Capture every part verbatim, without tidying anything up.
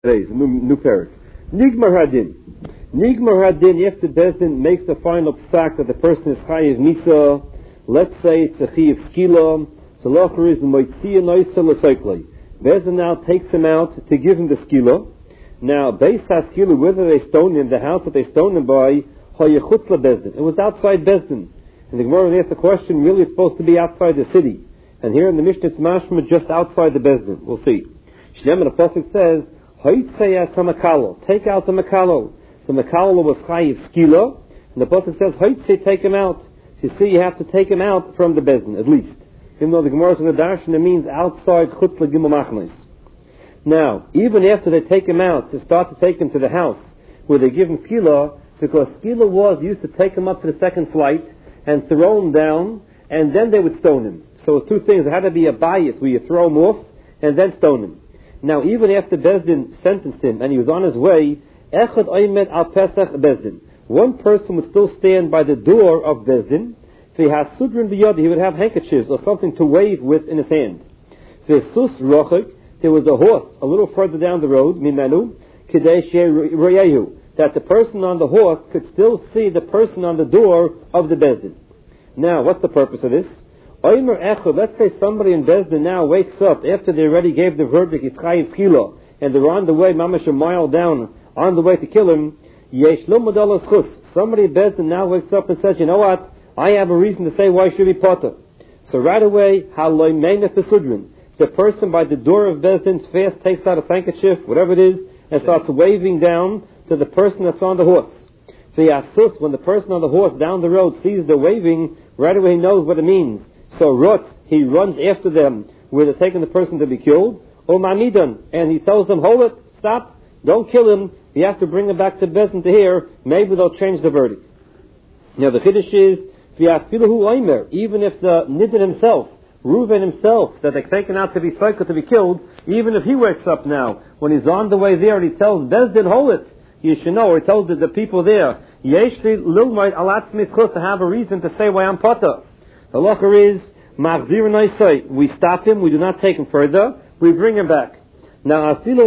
Today's new, new parak. Nigmar hadin. Nigmar hadin, if the Bezdin makes the final psak that the person is chayiv misa, let's say it's a chayiv skila, so locher is moitzia noisa l'soiklei. Bezdin now takes him out to give him the skila. Now, based on skila, whether they stone him, the house that they stoned him by, hayechutz leBezdin. It was outside Bezdin. And the Gemara asks the question, really it's supposed to be outside the city. And here in the Mishnah it's mashma just outside the Bezdin. We'll see. Shem and the Pasuk says, Hoitzei Samakalo, take out the Makalo. The Makalo was chayiv skila, and the Pasuk says, Hoitzei, take him out. So you see, you have to take him out from the Bezdin, at least. Even though the Gemara is in the Darshan, it means outside chutz legimel machnes. Now, even after they take him out, to start to take him to the house, where they give him skila, because skila was used to take him up to the second flight, and throw him down, and then they would stone him. So two things, there had to be a bias where you throw him off, and then stone him. Now, even after Bezdin sentenced him and he was on his way, Echad Oymed al Pesach Bezdin. One person would still stand by the door of Bezdin. If he has Sudrin b'yad, he would have handkerchiefs or something to wave with in his hand. V'sus rochik, there was a horse a little further down the road, Mimenu, Kidei She'reyehu, that the person on the horse could still see the person on the door of the Bezdin. Now, what's the purpose of this? Oymer Echad, let's say somebody in Bezdin now wakes up after they already gave the verdict, it's chayiv skila, and they're on the way, mamash a mile down, on the way to kill him. Yesh lo modalos chus. Somebody in Bezdin now wakes up and says, you know what? I have a reason to say why I should be potter. So right away, haloi meina fesudrin. The person by the door of Bezdin's fast takes out a handkerchief, whatever it is, and starts waving down to the person that's on the horse. So yasus, when the person on the horse down the road sees the waving, right away he knows what it means. So Rutz, he runs after them where they're taking the person to be killed. Or Mamidan, and he tells them, hold it, stop, don't kill him. You have to bring him back to Bezdin to hear. Maybe they'll change the verdict. Now the Kiddush is, even if the Nidin himself, Reuven himself, that they're taken out to be cycled, to be killed, even if he wakes up now, when he's on the way there and he tells Bezdin, hold it, you should know, or he tells the, the people there, Yeshli Lilmait Alat Mischus, to have a reason to say why I'm potter. The locher is, we stop him, we do not take him further, we bring him back. Now, even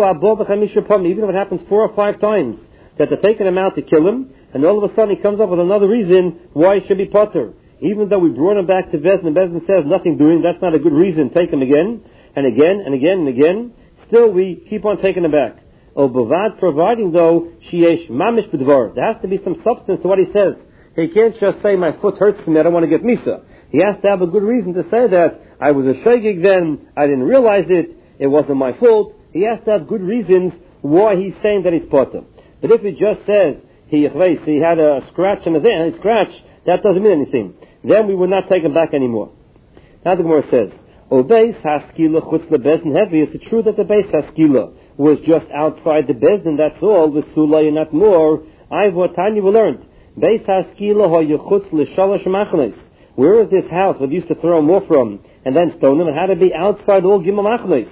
if it happens four or five times, that they're taking him out to kill him, and all of a sudden he comes up with another reason why he should be potter. Even though we brought him back to Bezdin, and Bezdin says nothing doing, that's not a good reason, take him again, and again, and again, and again, still we keep on taking him back. Providing though, sheyesh mamish b'dvar, there has to be some substance to what he says. He can't just say, my foot hurts me, I don't want to get misa. He has to have a good reason to say that. I was a shogeg then, I didn't realize it, it wasn't my fault. He has to have good reasons why he's saying that he's potter. But if he just says, he, he had a scratch on his hand, a scratch, that doesn't mean anything. Then we will not take him back anymore. Now the Gemara says, O beis haskila chutz leBezdin heavy. It's true that the beis haskila was just outside the Bezdin, that's all, the sulay and not more. I've what Tanya we learned. Beis haskila hoyechutz l'shalosh machnes. Where is this house that used to throw him off from and then stone him? It had to be outside all Gimel Machnes.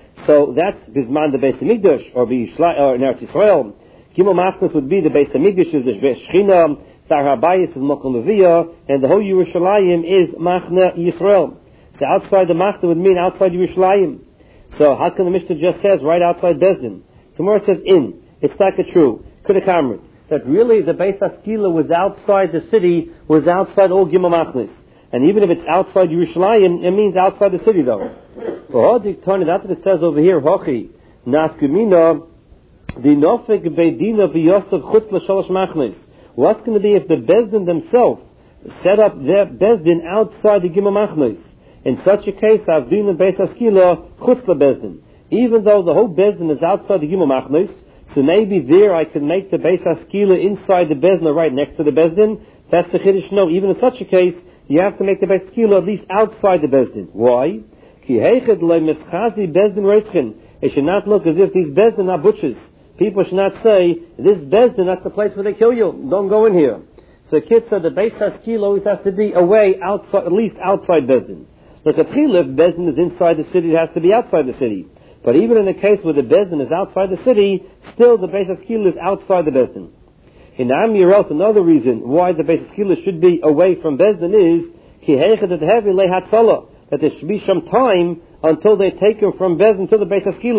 So that's Bisman the Beis Hamikdash, or B'Yishla, or in Eretz Yisrael. Gimel Machnes would be the Beis Hamikdash, is the Shechina, Tzar HaBayis is Mokom Leviyah, and the whole Yerushalayim is Machne Yisrael. So outside the Machne would mean outside Yerushalayim. So how can the Mishnah just says right outside Bezdin? Tomorrow it says in. It's not true. Could have come that really the Beis Haskila was outside the city, was outside all Gimel Machnes. And even if it's outside Yerushalayim, it means outside the city though. That's what it says over here, Hochi, Nafkumina, the Nofek Beidina B'Yosef Chutz L'Shalosh Machnes. What's going to be if the Bezdin themselves set up their Bezdin outside the Gimel Machnes? In such a case, Avdin Beis Haskila Chutz LeBezdin. Even though the whole Bezdin is outside the Gimel Machnes, so maybe there I can make the Beis Haskila inside the Bezdin or right next to the Bezdin. That's the Chiddush. No, even in such a case, you have to make the Beis Haskila at least outside the Bezdin. Why? Ki heichad le'mitzchazi Bezdin reitzchen. It should not look as if these Bezdin are butchers. People should not say, this Bezdin, that's the place where they kill you. Don't go in here. So Kid said the Beis Haskila always has to be away, outside, at least outside Bezdin. Look at Chilif, Bezdin is inside the city, it has to be outside the city. But even in the case where the Bezdin is outside the city, still the Beis Haskila is outside the Bezdin. In Amir, another reason why the Beis Haskila should be away from Bezdin is Ki heichad le'hatzala, that there should be some time until they take him from Bezdin to the Beis Haskila.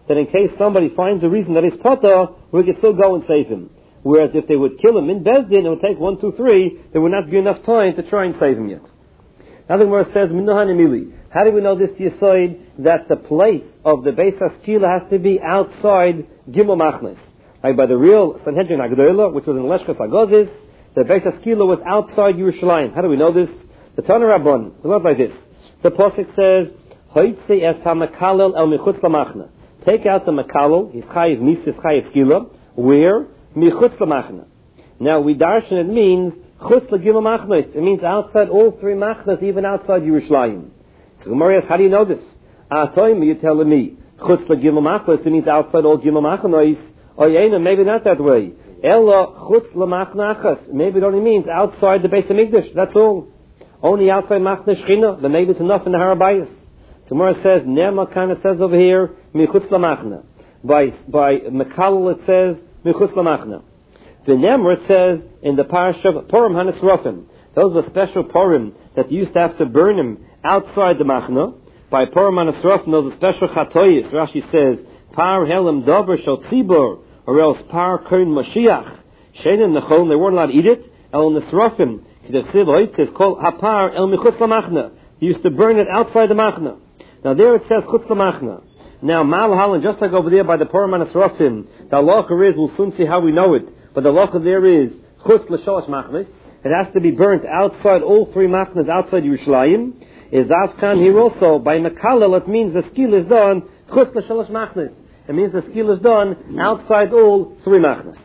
that in case somebody finds a reason that he's pata, we can still go and save him. Whereas if they would kill him in Bezdin, it would take one, two, three, there would not be enough time to try and save him yet. Now the Gemara says, how do we know this Yesod, that the place of the Beis HaSkila has to be outside Gimel Machnes? Like by the real Sanhedrin Agdola, which was in Leshkas Agozis, the Beis HaSkila was outside Yerushalayim. How do we know this? The Tana Rabban, it was like this. The Pasuk says, Hoitzi es ha-mekalel el michutz lamachna. Take out the mekalel, his chayiv misis chayiv skila, where? Michutz lamachna. Now we darshan, it means chutz l'gimel machnos. It means outside all three machnas, even outside Yerushalayim. So Gemara asks, how do you know this? Atoim, you're telling me, chutz l'gimel machnos, it means outside all gimel machnos. Oyena, maybe not that way. Ella chutz l'machna achas. Maybe it only means outside the Beis HaMikdash. That's all. Only outside machna shchina. Then maybe it's enough in the Har HaBayis. Gemara says, Nema kind of says over here, michutz l'machna. By by Mekalel it says michutz l'machna. The Nemr it says in the parasha of Purim Hanisrofim. Those were special Purim that used to have to burn him outside the machna. By Purim Hanisrofim, those are special chatoyis. Rashi says, Par helam dover shel tzibur, or else par kern mashiach. Sheinin nechol, they weren't allowed to eat it. El nisrofim, k'desiv is called hapar el michutz l'machna. He used to burn it outside the machna. Now there it says chutz l'machna. Now Mal Halan, just like over there by the Purim Hanisrofim, the halacha is, we'll soon see how we know it, but the halacha there is chutz l'shalosh machnas. It has to be burnt outside all three machnas, outside Yerushalayim. Is Afkan here also, by Mekalel, it means the skill is done chutz l'shalosh machnas. It means the skill is done outside all three machnas.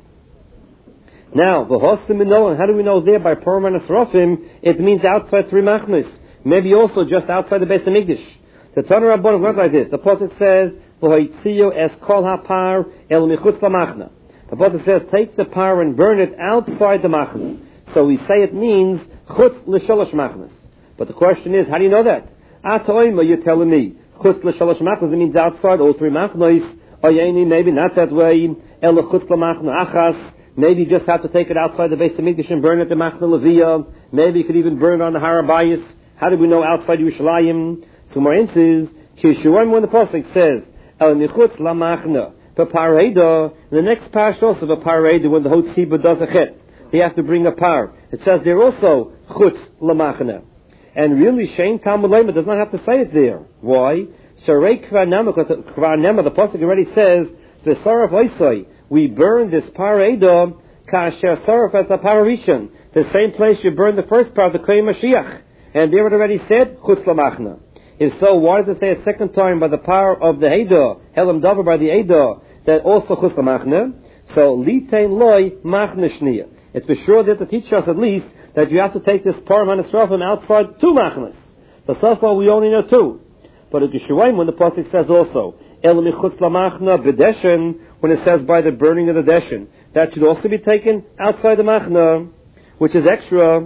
Now, v'hosim minolan, how do we know there by Purim Hanisrofim, it means outside three machnas. Maybe also just outside the Beis HaMikdash. The Tana Rabban went like this. The Pasuk says, "V'hoitziyo es kol hapar el michutz lamachna." The Pasuk says, "Take the par and burn it outside the machna." So we say it means chutz l'shalosh machnas. But the question is, how do you know that? Atoima, you're telling me chutz l'shalosh machnas. It means outside all three machnos. Oyeni, maybe not that way. El chutz lamachna achas. Maybe you just have to take it outside the Beis HaMikdash and burn it the machna leviyah. Maybe you could even burn it on the Har HaBayis. How do we know outside Yerushalayim? So more instances, Kishurim, when the Pasuk says, El Michutz Lamachna, Papareda, the next parsha also, Papareda, when the Hot Tzibur does a chet, they have to bring a par. It says there also, Chutz Lamachna. And really, Shein Talmud Lema does not have to say it there. Why? Sharei Kvar Nema, because Kvar Nema, the Pasuk already says, V'saraf Oisai, we burn this Pareda, Kasher Saraf as a Pararishon, the same place you burn the first part, the Kohen Mashiach. And there it already said, Chutz Lamachna. If so, why does it say a second time by the power of the Eidah, Helam Davar by the Eidah, that also Chutz Lamachna? So, Litein Loi Machna Shniya. It's for sure that to teach us at least that you have to take this Purim Hanisrofim outside two Machnas. So, so far we only know two. But at Yeshuaim, when the Pasuk says also, El Michutz Lamachna B'deshen, when it says by the burning of the Deshen, that should also be taken outside the Machna, which is extra.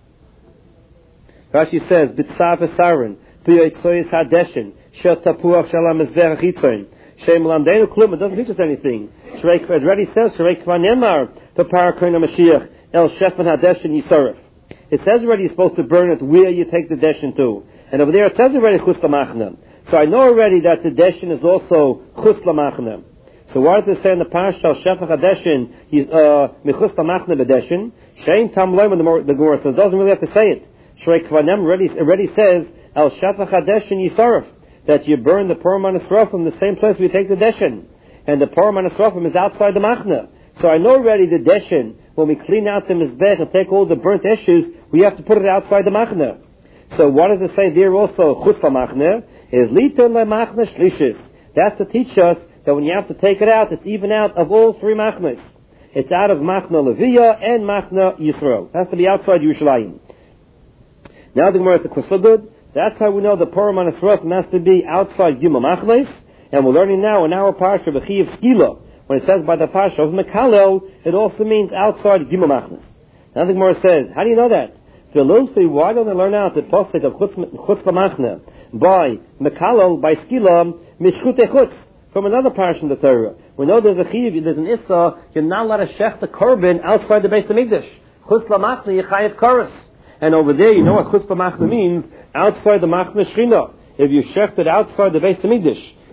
Rashi says, B'tzav Esarin, B'yoitzoyis HaDeshen, Shel Tapuach Shalam Mizbech HaChitzoin, Shem Lamdeinu Klum, it doesn't teach us anything. It already says, Shrei Kvar Nemar, B'par Kohen HaMashiach, El Shefen HaDeshen Yisaref. It says already you're supposed to burn it where you take the Deshen to. And over there it says already Chutz Lamachna. So I know already that the Deshen is also Chutz Lamachna. So why does it say in the Parsha, El Shefen HaDeshen, he's, uh, Michutz Lamachna B'deshen? Shein Tam Loim, the Gemara says, doesn't really have to say it. Shrei Kvar Nemar already, already says, El Shafach HaDeshen Yisaref, that you burn the Purim Hanisrofim the same place we take the Deshen. And the Purim Hanisrofim is outside the Machna. So I know already the Deshen, when we clean out the Mizbech and take all the burnt issues, we have to put it outside the Machna. So what does it say there also, Chutz Lamachna? Is Liton LeMachna Shlishis. That's to teach us that when you have to take it out, it's even out of all three Machnas. It's out of Machna Leviyah and Machna Yisrael. It has to be outside Yerushalayim. Now the Gemara is so good. That's how we know the Purim Hanisrofim has to be outside Gimel Machnes, and we're learning now in our parsha B'chiv Skila, when it says by the parsha of Mekalel, it also means outside Gimel Machnes. Now the Gemara says, how do you know that? Philosophy, why don't they learn out the posted of Chutz Lamachna by Mekalel, by Skila, Mishchute Chutz, from another parsha in the Torah? We know there's a Chiv, there's an Issa, you're not allowed to shech the korban outside the Beis HaMikdash. Chutz Lamachna, Yechayev Koros. And over there, you know what Chutz Lamachna means? Outside the Machna Shechina. If you shecht it outside the Beis HaMikdash,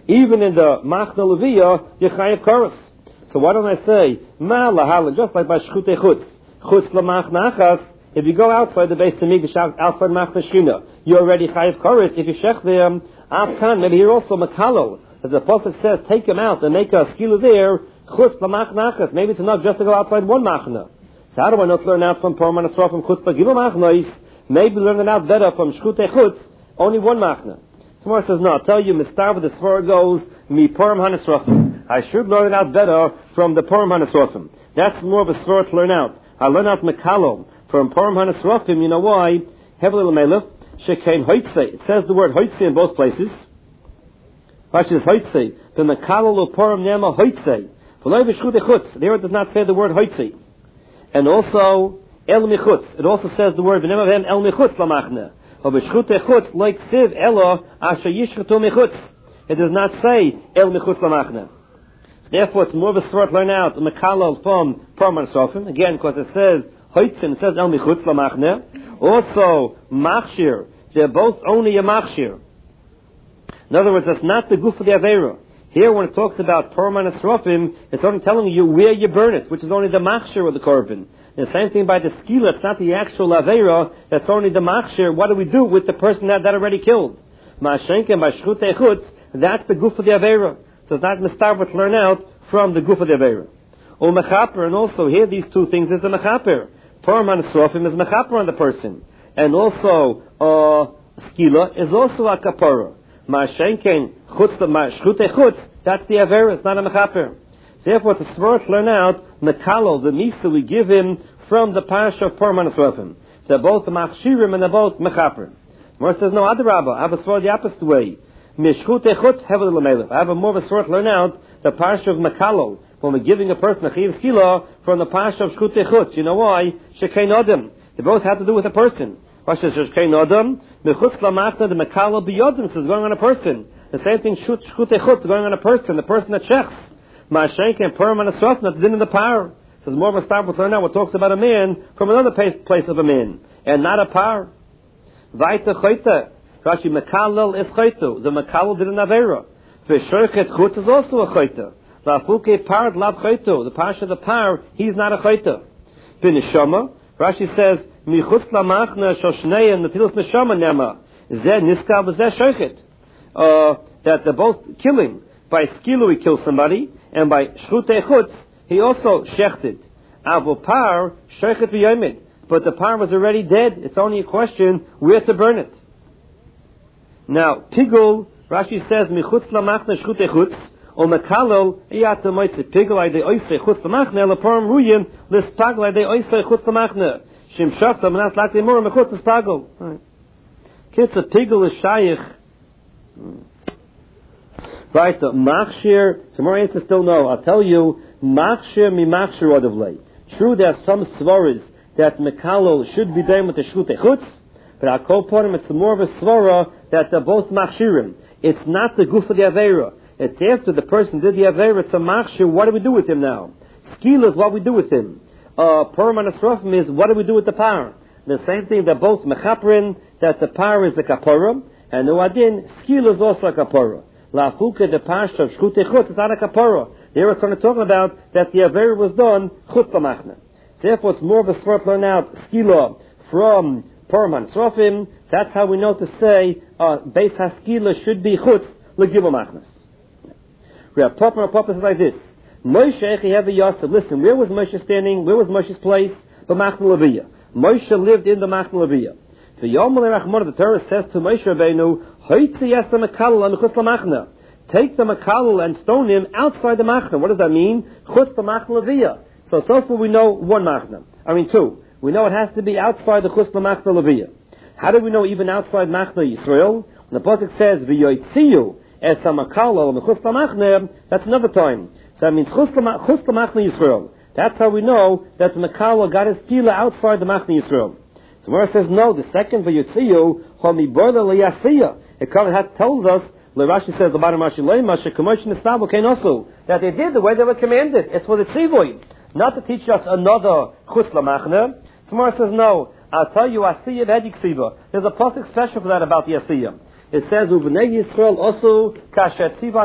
Even in the Machna Leviyah, you're chayiv kares. So why don't I say, ma lahala, just like by shchutei chutz, chutz lamachna achas, if you go outside the base of Mikdash, outside Machna Shina, you're already chayiv kares. If you shech them, afkan, maybe here also makalo. As the Apostle says, take him out and make a skila there, chutz lamachna achas. Maybe it's enough just to go outside one machna. So how do I not learn out from Param and from chutz bagimah machnois? Maybe learn it out better from shchutei chutz, only one machna. Tomorrow says, no, I'll tell you, Mistar, the Svar goes, mi Purim HaNesrofim. I should learn it out better from the Purim HaNesrofim. That's more of a Svar to learn out. I learn out Mekalo from Purim HaNesrofim. You know why? Heavily L'melech, Shekein Hoitze. It says the word Hoitze in both places. Rashi says Hoitze. The Mekalo Lo Purim Nema Hoitze. V'loi V'shchutei Chutz. There it does not say the word Hoitze. And also, El Michutz. It also says the word V'nema V'en El Michutz Lamachne. Of a shchutei chutz, like siv elo asher yishchutu mechutz. It does not say el mechutz lamachna. Therefore, it's more of a sort to learn out mekalal from Purim HaNesrofim. Again, because it says hoitzin, it says el mechutz lamachna. Also machshir. They're both only a machshir. In other words, that's not the guf of the avera. Here, when it talks about Purim HaNesrofim, it's only telling you where you burn it, which is only the machshir of the korban. The same thing by the skila, it's not the actual avera, that's only the machshir. What do we do with the person that, that already killed? Ma'ashenken, by shchutei chutz, that's the guf of the avera. So it's not mistarva to learn out from the guf of the avera. Or mechaper, and also here these two things is the mechaper. Purim HaNesrofim is mechaper on the person. And also, uh, skila is also a kapara. Ma'ashenken, chutz, shchutei chutz, that's the avera, it's not a mechaper. Therefore, it's a smart to learn out Mekalo, the Misa we give him from the Parasha of Purim HaNesrofim. They're both the Machshirim and they're both Mechaper. Mor says, no, Adarabba, I have a sword the opposite way. Mishchutei chutz hevel l'melech. I have a more of a sword to learn out the Parasha of Mekalo, when we're giving a person a chiv skila from the Parasha of Shchutei chutz. You know why? Shekein Adam. They both have to do with a person. Rashi says, Shekein Adam, Mechutz lamachna, the Mekalo biyodim, says going on a person. The same thing, Shchutei chutz, going on a person, the person that shechs. Ma'ashenk and Purim HaNesrofim, that's din in the power. So it's more of a start with learn out what talks about a man from another place, place of a man, and not a power. Vaita choyta. Rashi, Mekalel is choyta. The Mekalel did an avera. V'shorchet chutz is also a choyta. La'afuke par lav choyta. The pasha of the power, he's not a choyta. V'neshama, Rashi says, Michutz lamachna shoshnei and netilas neshama nema. Zeh niskav v'zeh shorchet. Uh, that they're both killing. By skilu he kills somebody, and by shchutei chutz he also shechted. Avo par shechet v'yomid, but the par was already dead. It's only a question where to burn it. Now pigul, Rashi says michutz lamachna shchutei chutz o mekalol iyat moitze pigul ay de oisei chutz lamachna leparim ruyin lispagul ay de oisei chutz lamachna shim shafta menas lak lemur mechutz lispagul. Kitza pigul is shayich. Right, the machshir, some more answers still no. I'll tell you, machshir mi machshir odavlei. True, there are some svaras that mekalol should be done with the shchutei chutz, but I'll call upon him, it's more of a svara that they're both machshirim. It's not the guf of the avera. It's after the person did the avera, it's a machshir, what do we do with him now? Skil is what we do with him. Uh, Purim HaNesrofim is what do we do with the power? The same thing, they're both mechaprin, that the power is the kapara, and the wadin, skil is also a kapara. La Fuka, the Pasha of Shchutei chutz, it's not a kapara. There it's only talking about that the Avera was done, chutz lamachna. Therefore, it's more of a svart learn out, skila, from Purim HaNesrofim. That's how we know to say, uh, Beis HaSkila should be chutz, legimah machnas. We have Papa and Papa says like this. Moshe Echi Hevi Yosef. Listen, where was Moshe standing? Where was Moshe's place? The Machna Leviyah. Moshe lived in the Machna Leviyah. The Yom Rachmon, the Torah says to Moshe Rabbeinu, take the Mekalel and stone him outside the Machna. What does that mean? Chutz the Machna Leviyah. So, so far we know one Machna. I mean two. We know it has to be outside the Chutz the Machna Leviyah. How do we know even outside Machna Yisrael? When the Pasuk says, V'yoitziyu es ha-Mekalel mechutz the Machna, that's another time. So that means Chutz the Machna Yisrael. That's how we know that the Mekalel got his kila outside the Machna Yisrael. So where it says no, the second V'yoitziyu ha-miborda liyasiyah. It comes, has told us, the Rashi says, the bottom Rashi Leima, Shekomosh Nestabu Kain also, that they did the way they were commanded. It's for the tzivoy, not to teach us another chutz lamachna. Tomorrow says, no, I'll tell you, Asiyah v'Hedik Siva. There's a pasuk special for that about the Asiyah. It says, Uvnei Yisrael also kasher tziva